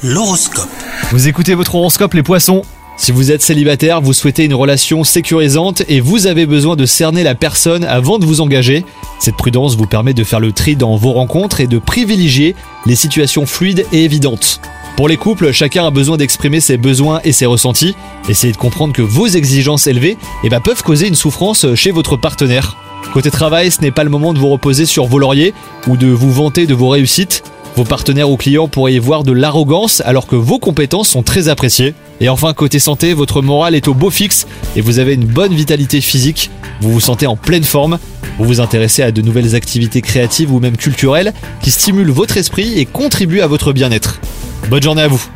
L'horoscope. Vous écoutez votre horoscope les poissons. Si vous êtes célibataire, vous souhaitez une relation sécurisante et vous avez besoin de cerner la personne avant de vous engager. Cette prudence vous permet de faire le tri dans vos rencontres et de privilégier les situations fluides et évidentes. Pour les couples, chacun a besoin d'exprimer ses besoins et ses ressentis. Essayez de comprendre que vos exigences élevées peuvent causer une souffrance chez votre partenaire. Côté travail, ce n'est pas le moment de vous reposer sur vos lauriers ou de vous vanter de vos réussites. Vos partenaires ou clients pourraient y voir de l'arrogance alors que vos compétences sont très appréciées. Et enfin, côté santé, votre morale est au beau fixe et vous avez une bonne vitalité physique. Vous vous sentez en pleine forme. Vous vous intéressez à de nouvelles activités créatives ou même culturelles qui stimulent votre esprit et contribuent à votre bien-être. Bonne journée à vous!